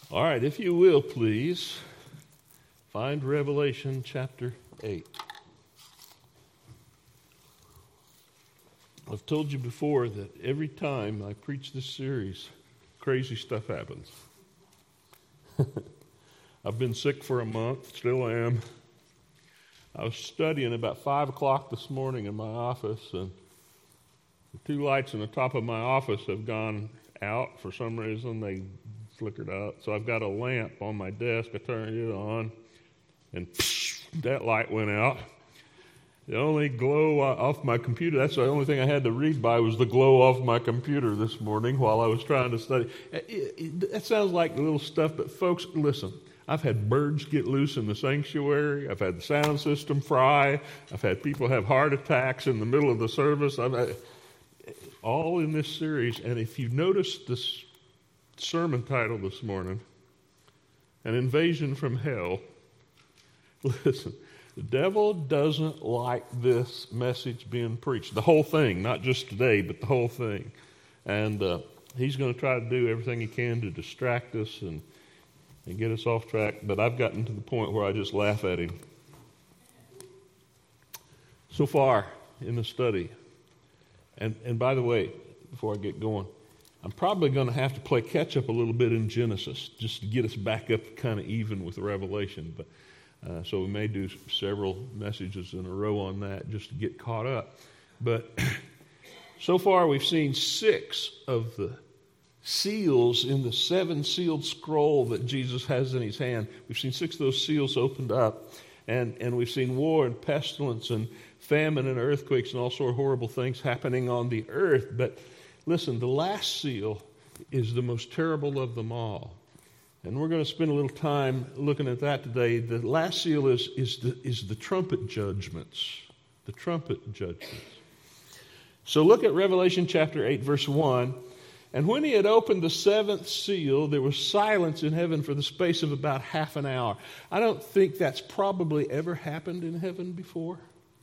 All right, if you will, please, find Revelation chapter 8. I've told you before that every time I preach this series, crazy stuff happens. I've been sick for a month, still am. I was studying about 5 o'clock this morning in my office, and the two lights in the top of my office have gone out for some reason. They flickered out. So I've got a lamp on my desk. I turned it on, and that light went out. The only glow off my computer, that's the only thing I had to read by, was the glow off my computer this morning while I was trying to study. That sounds like little stuff, but folks, listen. I've had birds get loose in the sanctuary. I've had the sound system fry. I've had people have heart attacks in the middle of the service. All in this series. And if you notice this sermon title this morning, An Invasion from Hell, listen, the devil doesn't like this message being preached. The whole thing, not just today, but the whole thing. And he's going to try to do everything he can to distract us and get us off track. But I've gotten to the point where I just laugh at him. So far in the study, and by the way, before I get going, I'm probably going to have to play catch up a little bit in Genesis just to get us back up kind of even with Revelation. But so we may do several messages in a row on that just to get caught up. But so far we've seen 6 of the seals in the 7-sealed scroll that Jesus has in his hand. We've seen 6 of those seals opened up. And we've seen war and pestilence and famine and earthquakes and all sort of horrible things happening on the earth. But listen, the last seal is the most terrible of them all. And we're going to spend a little time looking at that today. The last seal is the trumpet judgments. The trumpet judgments. So look at Revelation chapter 8, verse 1. And when he had opened the 7th seal, there was silence in heaven for the space of about half an hour. I don't think that's probably ever happened in heaven before.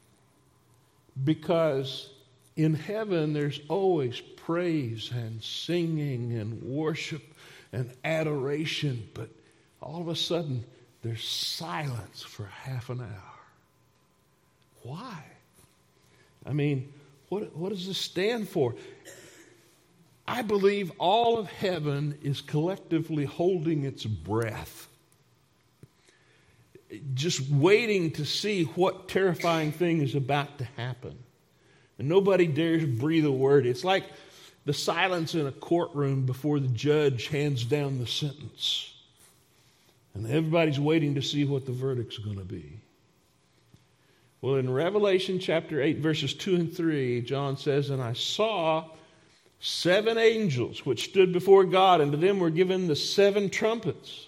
Because in heaven, there's always praise and singing and worship and adoration. But all of a sudden, there's silence for half an hour. Why? I mean, what does this stand for? I believe all of heaven is collectively holding its breath, just waiting to see what terrifying thing is about to happen. And nobody dares breathe a word. It's like the silence in a courtroom before the judge hands down the sentence. And everybody's waiting to see what the verdict's going to be. Well, in Revelation chapter 8, verses 2 and 3, John says, "And I saw 7 angels which stood before God, and to them were given the 7 trumpets.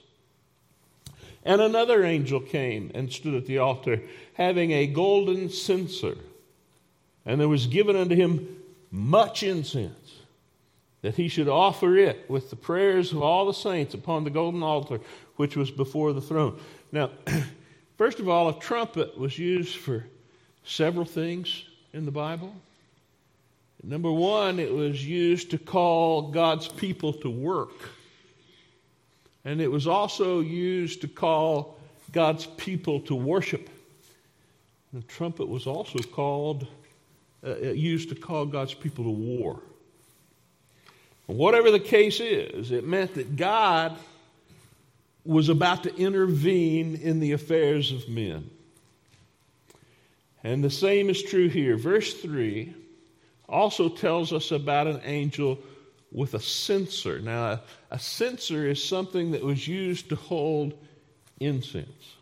And another angel came and stood at the altar, having a golden censer. And there was given unto him much incense, that he should offer it with the prayers of all the saints upon the golden altar, which was before the throne." Now, first of all, a trumpet was used for several things in the Bible. Number 1, it was used to call God's people to work. And it was also used to call God's people to worship. The trumpet was also used to call God's people to war. Whatever the case is, it meant that God was about to intervene in the affairs of men. And the same is true here. Verse 3 also tells us about an angel with a censer. Now, a censer is something that was used to hold incense.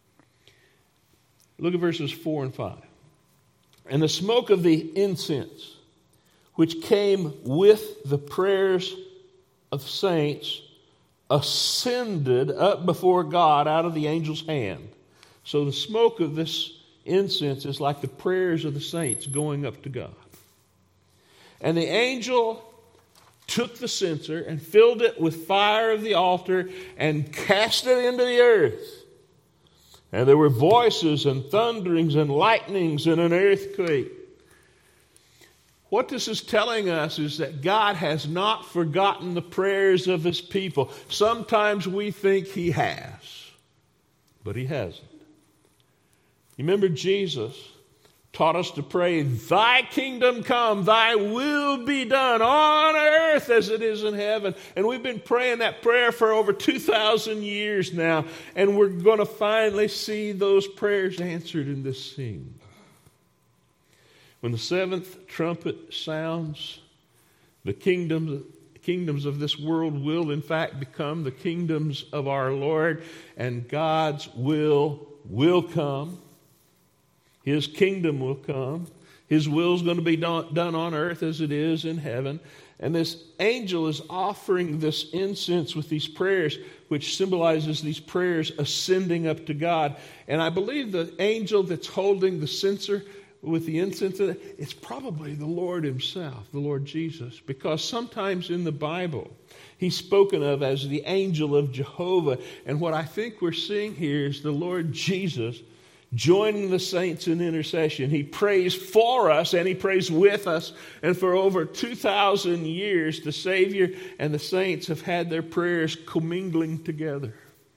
Look at verses 4 and 5. "And the smoke of the incense, which came with the prayers of saints, ascended up before God out of the angel's hand." So the smoke of this incense is like the prayers of the saints going up to God. "And the angel took the censer and filled it with fire of the altar and cast it into the earth. And there were voices and thunderings and lightnings and an earthquake. What this is telling us is that God has not forgotten the prayers of his people. Sometimes we think he has, but he hasn't. You remember Jesus taught us to pray, thy kingdom come, thy will be done on earth as it is in heaven. And we've been praying that prayer for over 2,000 years now, and we're going to finally see those prayers answered in this scene. When the seventh trumpet sounds, the kingdoms of this world will in fact become the kingdoms of our Lord, and God's will come. His kingdom will come. His will is going to be done on earth as it is in heaven. And this angel is offering this incense with these prayers, which symbolizes these prayers ascending up to God. And I believe the angel that's holding the censer with the incense, it's probably the Lord himself, the Lord Jesus. Because sometimes in the Bible, he's spoken of as the angel of Jehovah. And what I think we're seeing here is the Lord Jesus joining the saints in intercession. He prays for us and he prays with us. And for over 2,000 years, the Savior and the saints have had their prayers commingling together.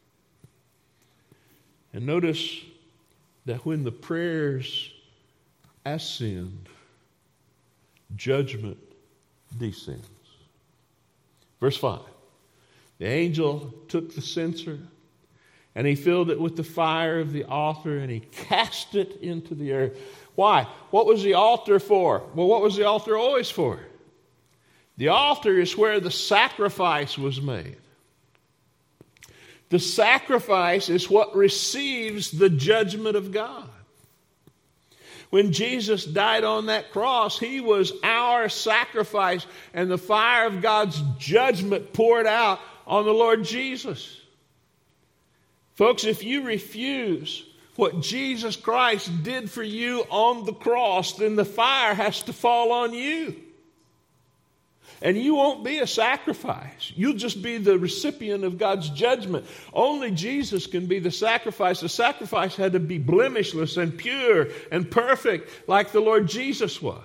And notice that when the prayers ascend, judgment descends. Verse 5. The angel took the censer and he filled it with the fire of the altar and he cast it into the earth. Why? What was the altar for? Well, what was the altar always for? The altar is where the sacrifice was made. The sacrifice is what receives the judgment of God. When Jesus died on that cross, he was our sacrifice, and the fire of God's judgment poured out on the Lord Jesus. Folks, if you refuse what Jesus Christ did for you on the cross, then the fire has to fall on you. And you won't be a sacrifice. You'll just be the recipient of God's judgment. Only Jesus can be the sacrifice. The sacrifice had to be blemishless and pure and perfect like the Lord Jesus was.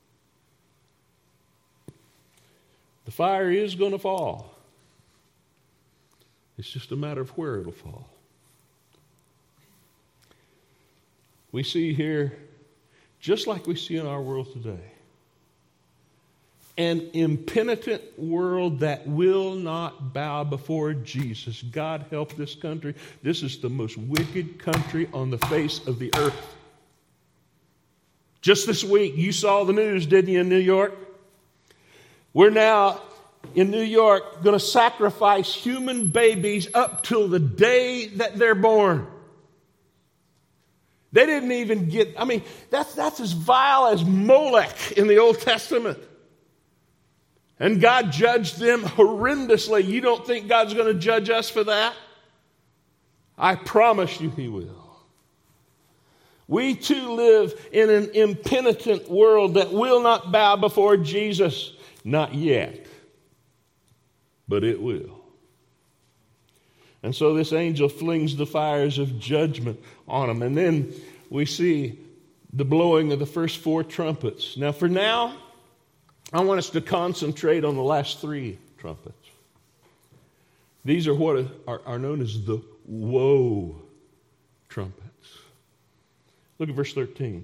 The fire is going to fall. It's just a matter of where it'll fall. We see here, just like we see in our world today, an impenitent world that will not bow before Jesus. God help this country. This is the most wicked country on the face of the earth. Just this week, you saw the news, didn't you, in New York? We're now in New York going to sacrifice human babies up till the day that they're born. They didn't even get, that's as vile as Molech in the Old Testament. And God judged them horrendously. You don't think God's going to judge us for that? I promise you he will. We too live in an impenitent world that will not bow before Jesus. Not yet. But it will. And so this angel flings the fires of judgment on them. And then we see the blowing of the first 4 trumpets. Now for now, I want us to concentrate on the last 3 trumpets. These are what are known as the woe trumpets. Look at verse 13.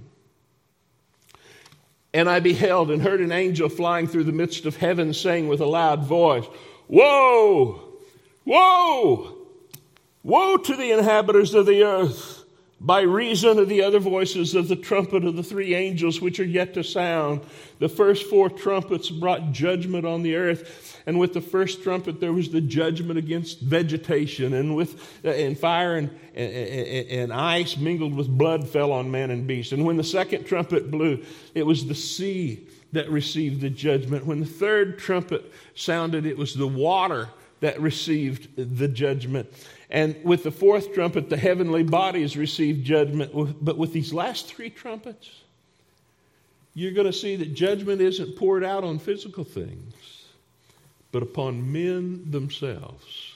And I beheld and heard an angel flying through the midst of heaven, saying with a loud voice, Woe! Woe! Woe to the inhabitants of the earth, by reason of the other voices of the trumpet of the 3 angels which are yet to sound. The first 4 trumpets brought judgment on the earth, and with the first trumpet there was the judgment against vegetation, and fire and ice mingled with blood fell on man and beast. And when the second trumpet blew, it was the sea that received the judgment. When the third trumpet sounded, it was the water that received the judgment. And with the 4th trumpet, the heavenly bodies received judgment. But with these last 3 trumpets, you're going to see that judgment isn't poured out on physical things, but upon men themselves.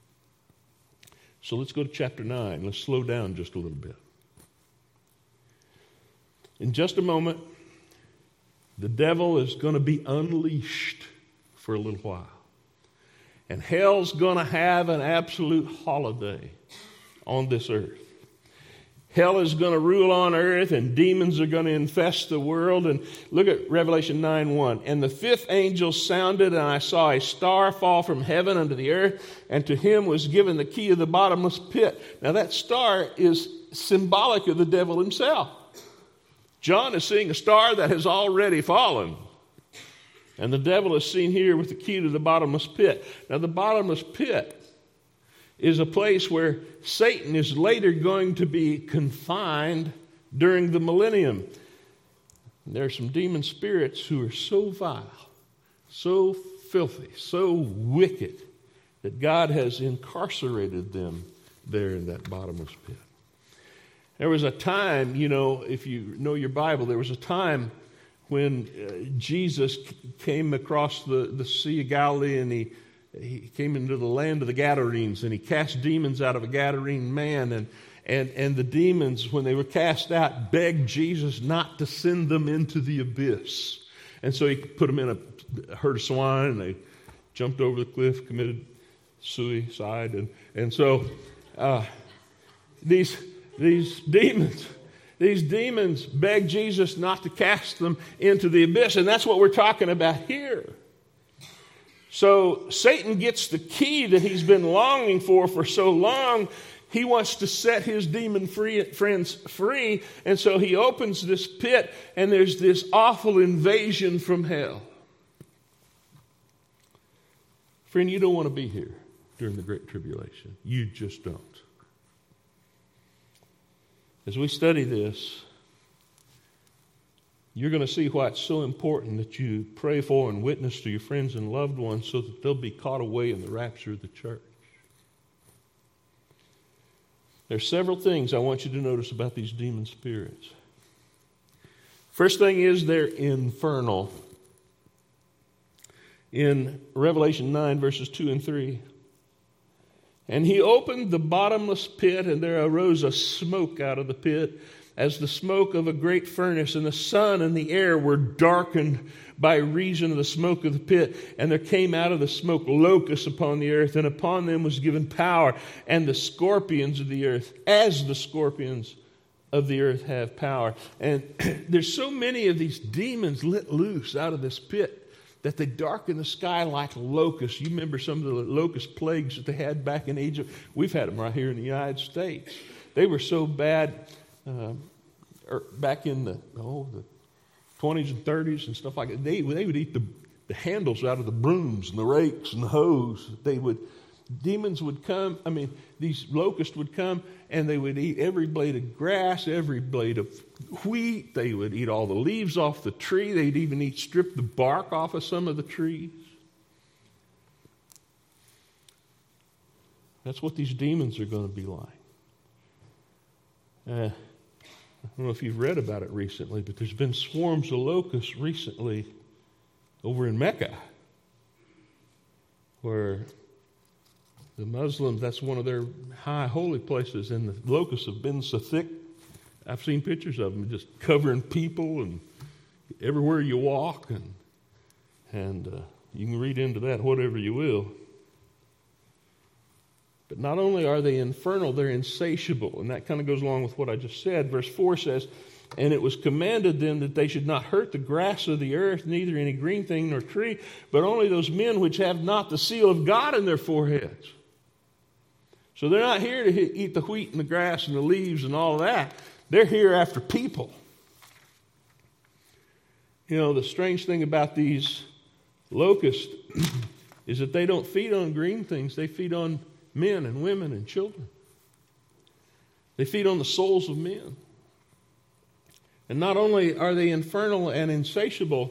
So let's go to chapter 9. Let's slow down just a little bit. In just a moment, The devil is going to be unleashed for a little while. And hell's going to have an absolute holiday on this earth. Hell is going to rule on earth, and demons are going to infest the world. And look at Revelation 9:1. And the fifth angel sounded, and I saw a star fall from heaven unto the earth, and to him was given the key of the bottomless pit. Now that star is symbolic of the devil himself. John is seeing a star that has already fallen. And the devil is seen here with the key to the bottomless pit. Now the bottomless pit is a place where Satan is later going to be confined during the millennium. There are some demon spirits who are so vile, so filthy, so wicked, that God has incarcerated them there in that bottomless pit. There was a time, if you know your Bible, there was a time when Jesus came across the Sea of Galilee, and he came into the land of the Gadarenes, and he cast demons out of a Gadarene man. And the demons, when they were cast out, begged Jesus not to send them into the abyss. And so he put them in a herd of swine, and they jumped over the cliff, committed suicide. And so these demons begged Jesus not to cast them into the abyss. And that's what we're talking about here. So Satan gets the key that he's been longing for so long. He wants to set his demon friends free. And so he opens this pit, and there's this awful invasion from hell. Friend, you don't want to be here during the Great Tribulation. You just don't. As we study this, you're going to see why it's so important that you pray for and witness to your friends and loved ones so that they'll be caught away in the rapture of the church. There's several things I want you to notice about these demon spirits. First thing is they're infernal. In Revelation 9, verses 2 and 3, and he opened the bottomless pit, and there arose a smoke out of the pit, as the smoke of a great furnace, and the sun and the air were darkened by reason of the smoke of the pit. And there came out of the smoke locusts upon the earth, and upon them was given power, and the scorpions of the earth, as the scorpions of the earth have power. And there's so many of these demons let loose out of this pit that they darken the sky like locusts. You remember some of the locust plagues that they had back in Egypt? We've had them right here in the United States. They were so bad back in the 20s and 30s and stuff like that. They would eat the handles out of the brooms and the rakes and the hoes. Demons would come, these locusts would come, and they would eat every blade of grass, every blade of wheat. They would eat all the leaves off the tree. They'd even strip the bark off of some of the trees. That's what these demons are going to be like. I don't know if you've read about it recently, but there's been swarms of locusts recently over in Mecca, where the Muslims, that's one of their high holy places, and the locusts have been so thick. I've seen pictures of them just covering people and everywhere you walk, and you can read into that whatever you will. But not only are they infernal, they're insatiable, and that kind of goes along with what I just said. Verse 4 says, and it was commanded them that they should not hurt the grass of the earth, neither any green thing nor tree, but only those men which have not the seal of God in their foreheads. So they're not here to eat the wheat and the grass and the leaves and all that. They're here after people. The strange thing about these locusts is that they don't feed on green things. They feed on men and women and children. They feed on the souls of men. And not only are they infernal and insatiable,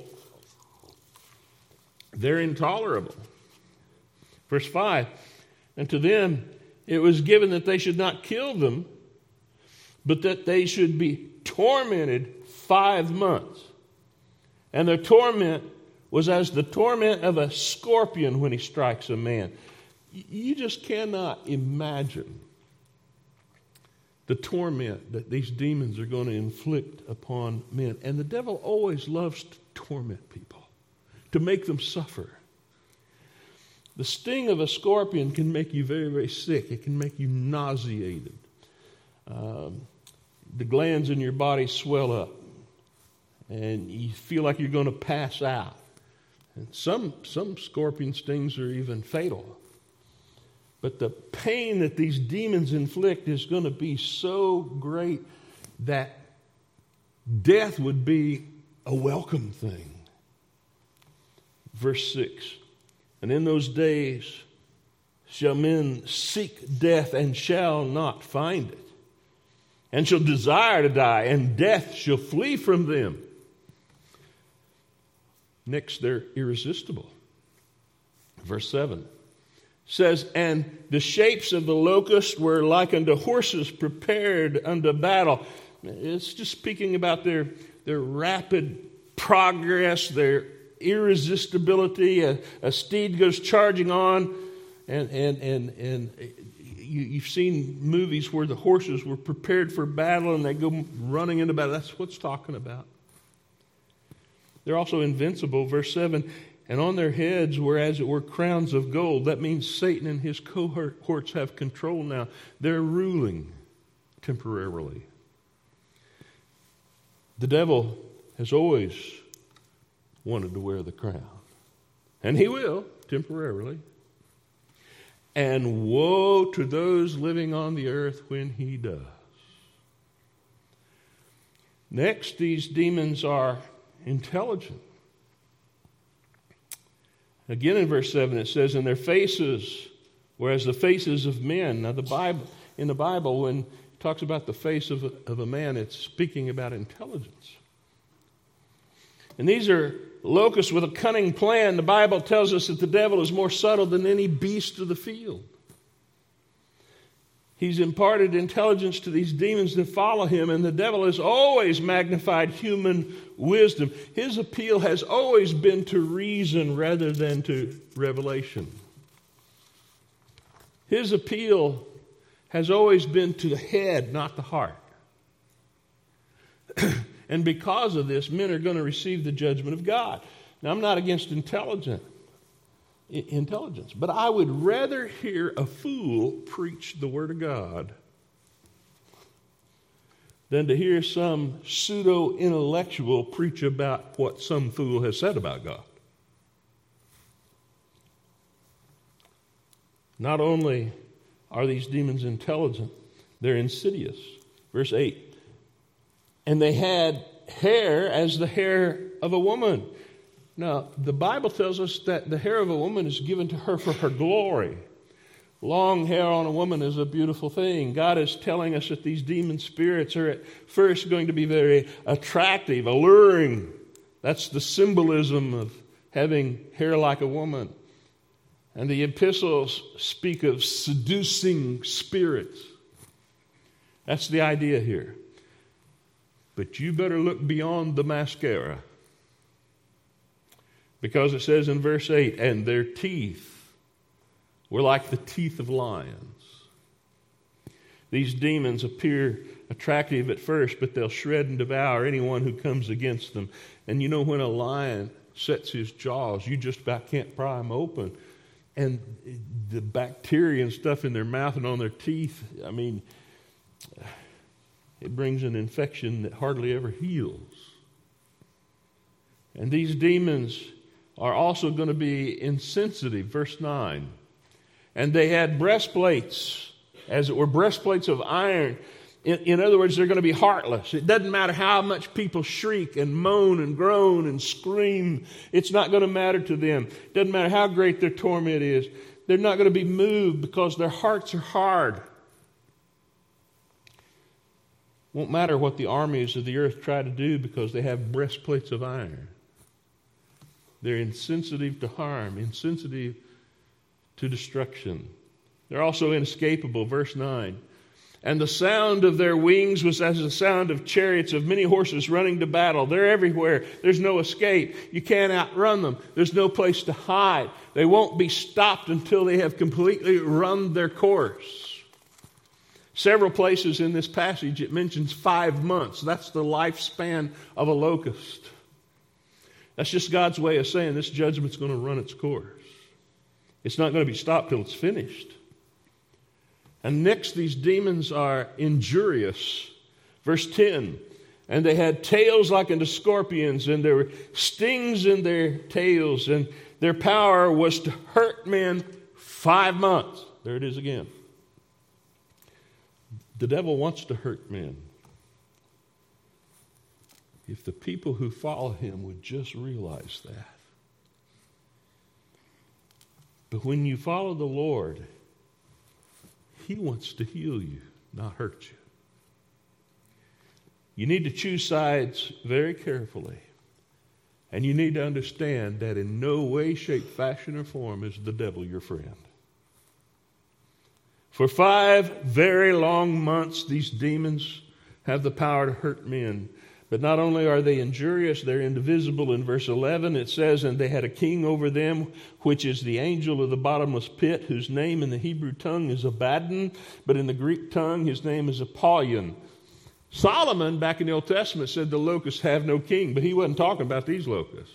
they're intolerable. Verse 5, and to them it was given that they should not kill them, but that they should be tormented 5 months. And their torment was as the torment of a scorpion when he strikes a man. You just cannot imagine the torment that these demons are going to inflict upon men. And the devil always loves to torment people, to make them suffer. The sting of a scorpion can make you very, very sick. It can make you nauseated. The glands in your body swell up, and you feel like you're going to pass out. And some scorpion stings are even fatal. But the pain that these demons inflict is going to be so great that death would be a welcome thing. Verse 6, and in those days shall men seek death and shall not find it, and shall desire to die, and death shall flee from them. Next, they're irresistible. Verse 7 says, and the shapes of the locust were like unto horses prepared unto battle. It's just speaking about their rapid progress, their irresistibility. A steed goes charging on, and you've seen movies where the horses were prepared for battle and they go running into battle. That's what it's talking about. They're also invincible. Verse 7, and on their heads were as it were crowns of gold. That means Satan and his cohorts have control now. They're ruling temporarily. The devil has always wanted to wear the crown. And he will, temporarily. And woe to those living on the earth when he does. Next, these demons are intelligent. Again in verse 7 it says, and their faces were as the faces of men. Now in the Bible, when it talks about the face of a man, it's speaking about intelligence. And these are locusts with a cunning plan. The Bible tells us that the devil is more subtle than any beast of the field. He's imparted intelligence to these demons that follow him, and the devil has always magnified human wisdom. His appeal has always been to reason rather than to revelation. His appeal has always been to the head, not the heart. And because of this, men are going to receive the judgment of God. Now, I'm not against intelligence, but I would rather hear a fool preach the Word of God than to hear some pseudo-intellectual preach about what some fool has said about God. Not only are these demons intelligent, they're insidious. Verse 8, and they had hair as the hair of a woman. Now, the Bible tells us that the hair of a woman is given to her for her glory. Long hair on a woman is a beautiful thing. God is telling us that these demon spirits are at first going to be very attractive, alluring. That's the symbolism of having hair like a woman. And the epistles speak of seducing spirits. That's the idea here. But you better look beyond the mascara. Because it says in verse 8, and their teeth were like the teeth of lions. These demons appear attractive at first, but they'll shred and devour anyone who comes against them. And you know, when a lion sets his jaws, you just about can't pry them open. And the bacteria and stuff in their mouth and on their teeth, I mean, it brings an infection that hardly ever heals. And these demons are also going to be insensitive. Verse 9. And they had breastplates, as it were breastplates of iron. In other words, they're going to be heartless. It doesn't matter how much people shriek and moan and groan and scream. It's not going to matter to them. It doesn't matter how great their torment is. They're not going to be moved because their hearts are hard. Won't matter what the armies of the earth try to do because they have breastplates of iron. They're insensitive to harm, insensitive to destruction. They're also inescapable. Verse 9. And the sound of their wings was as the sound of chariots of many horses running to battle. They're everywhere. There's no escape. You can't outrun them. There's no place to hide. They won't be stopped until they have completely run their course. Several places in this passage it mentions 5 months. That's the lifespan of a locust. That's just God's way of saying this judgment's going to run its course. It's not going to be stopped till it's finished. And next, these demons are injurious. Verse 10, and they had tails like unto scorpions, and there were stings in their tails, and their power was to hurt men 5 months. There it is again. The devil wants to hurt men. If the people who follow him would just realize that. But when you follow the Lord, He wants to heal you, not hurt you. You need to choose sides very carefully. And you need to understand that in no way, shape, fashion, or form is the devil your friend. For 5 very long months, these demons have the power to hurt men. But not only are they injurious, they're indivisible. In verse 11 it says, and they had a king over them, which is the angel of the bottomless pit, whose name in the Hebrew tongue is Abaddon, but in the Greek tongue his name is Apollyon. Solomon, back in the Old Testament, said the locusts have no king, but he wasn't talking about these locusts.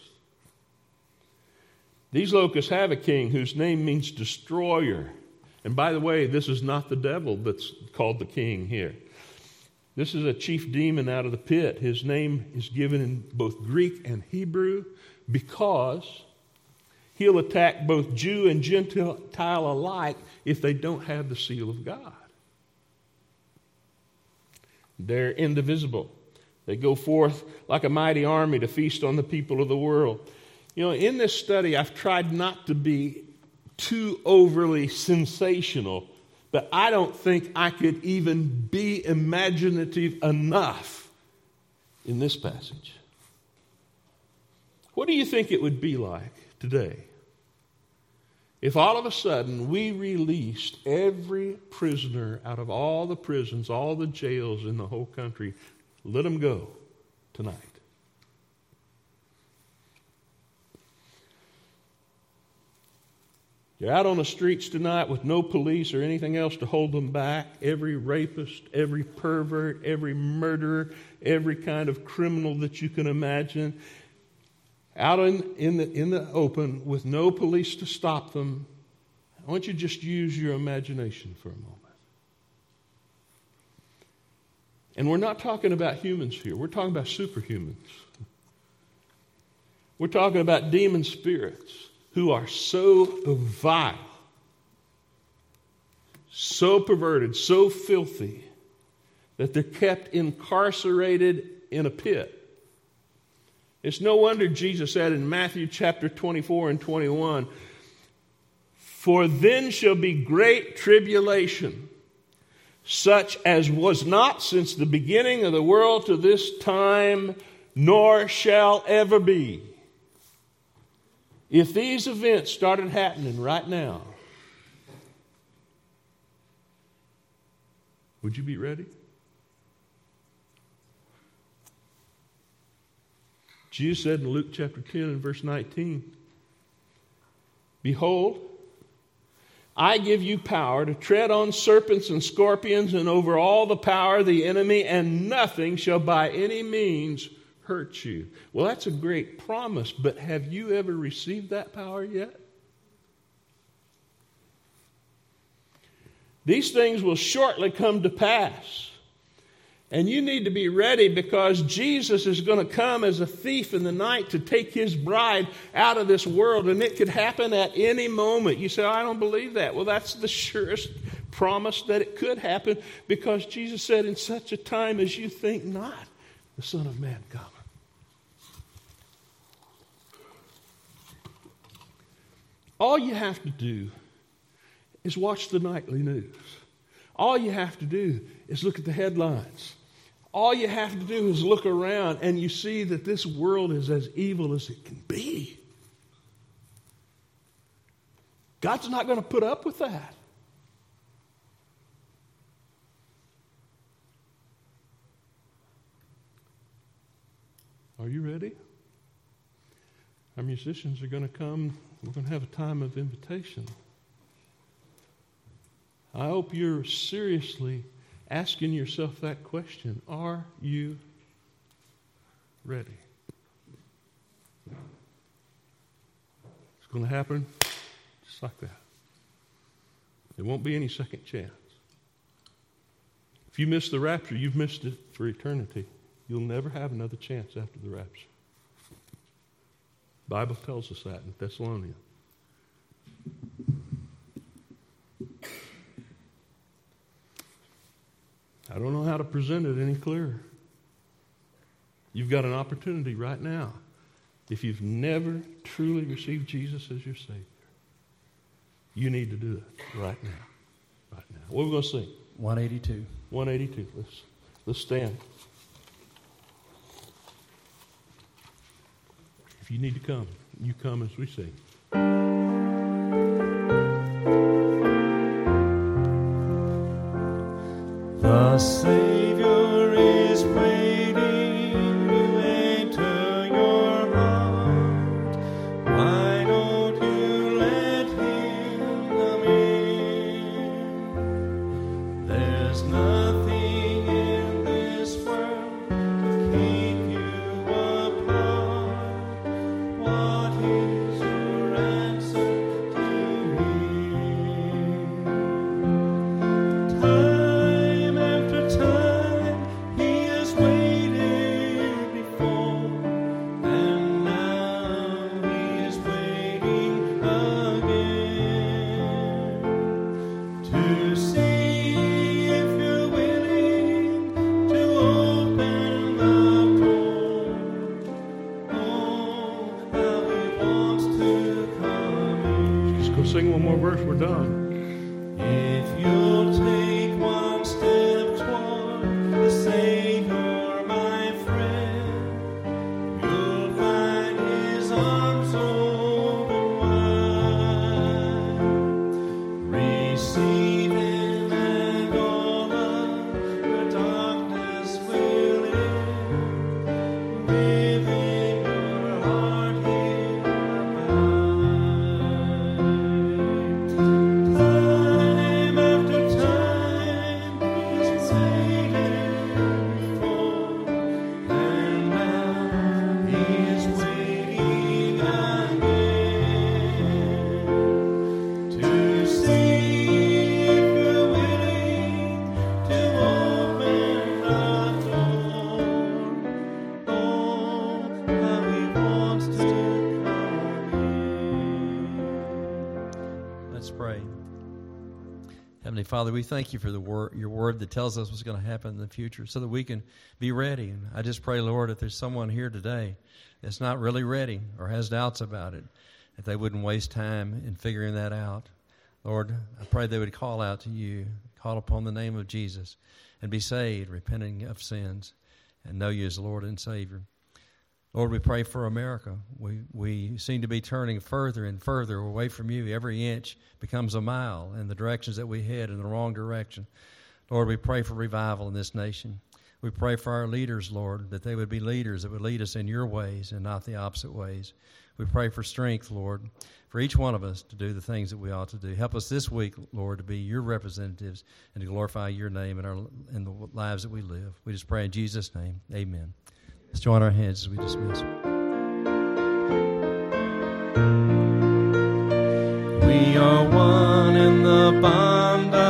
These locusts have a king whose name means destroyer. And by the way, this is not the devil that's called the king here. This is a chief demon out of the pit. His name is given in both Greek and Hebrew because he'll attack both Jew and Gentile alike if they don't have the seal of God. They're indivisible. They go forth like a mighty army to feast on the people of the world. You know, in this study, I've tried not to be too overly sensational, but I don't think I could even be imaginative enough in this passage. What do you think it would be like today if all of a sudden we released every prisoner out of all the prisons, all the jails in the whole country, let them go tonight? You're out on the streets tonight with no police or anything else to hold them back. Every rapist, every pervert, every murderer, every kind of criminal that you can imagine, out in the open with no police to stop them. I want you to just use your imagination for a moment. And we're not talking about humans here. We're talking about superhumans. We're talking about demon spirits who are so vile, so perverted, so filthy, that they're kept incarcerated in a pit. It's no wonder Jesus said in Matthew chapter 24 and 21, for then shall be great tribulation, such as was not since the beginning of the world to this time, nor shall ever be. If these events started happening right now, would you be ready? Jesus said in Luke chapter 10 and verse 19, behold, I give you power to tread on serpents and scorpions and over all the power of the enemy, and nothing shall by any means hurt you. Well, that's a great promise, but have you ever received that power yet? These things will shortly come to pass. And you need to be ready because Jesus is going to come as a thief in the night to take his bride out of this world. And it could happen at any moment. You say, I don't believe that. Well, that's the surest promise that it could happen because Jesus said, in such a time as you think not, the Son of Man cometh. All you have to do is watch the nightly news. All you have to do is look at the headlines. All you have to do is look around and you see that this world is as evil as it can be. God's not going to put up with that. Are you ready? Our musicians are going to come. We're going to have a time of invitation. I hope you're seriously asking yourself that question. Are you ready? going to happen just like that. There won't be any second chance. If you miss the rapture, you've missed it for eternity. You'll never have another chance after the rapture. The Bible tells us that in Thessalonians. I don't know how to present it any clearer. You've got an opportunity right now. If you've never truly received Jesus as your Savior, you need to do it right now. Right now. What are we going to sing? 182. 182. Let's stand. If you need to come, you come as we sing. The Savior is waiting to enter your heart. Why don't you let Him come in? There's nothing in this world to keep you apart. What is your answer to Him? Time after time He has waited before, and now He is waiting again to see if you're willing to open the door. Oh, how He wants to come in. Just go sing one more verse. We're done. If you'll take one step toward the Savior, my friend, you'll find His arms open wide. Receive Him and all of your darkness will end. Within your heart He'll abide. Time after time He's waited before, and now He is waiting again to see if you're willing to open the door. Oh, how He wants to come in. Let's pray. Heavenly Father, we thank you for your word that tells us what's going to happen in the future so that we can be ready. And I just pray, Lord, if there's someone here today that's not really ready or has doubts about it, that they wouldn't waste time in figuring that out. Lord, I pray they would call out to you, call upon the name of Jesus, and be saved, repenting of sins, and know you as Lord and Savior. Lord, we pray for America. We seem to be turning further and further away from you. Every inch becomes a mile in the directions that we head in the wrong direction. Lord, we pray for revival in this nation. We pray for our leaders, Lord, that they would be leaders that would lead us in your ways and not the opposite ways. We pray for strength, Lord, for each one of us to do the things that we ought to do. Help us this week, Lord, to be your representatives and to glorify your name in the lives that we live. We just pray in Jesus' name. Amen. Let's join our hands as we dismiss. We are one in the bond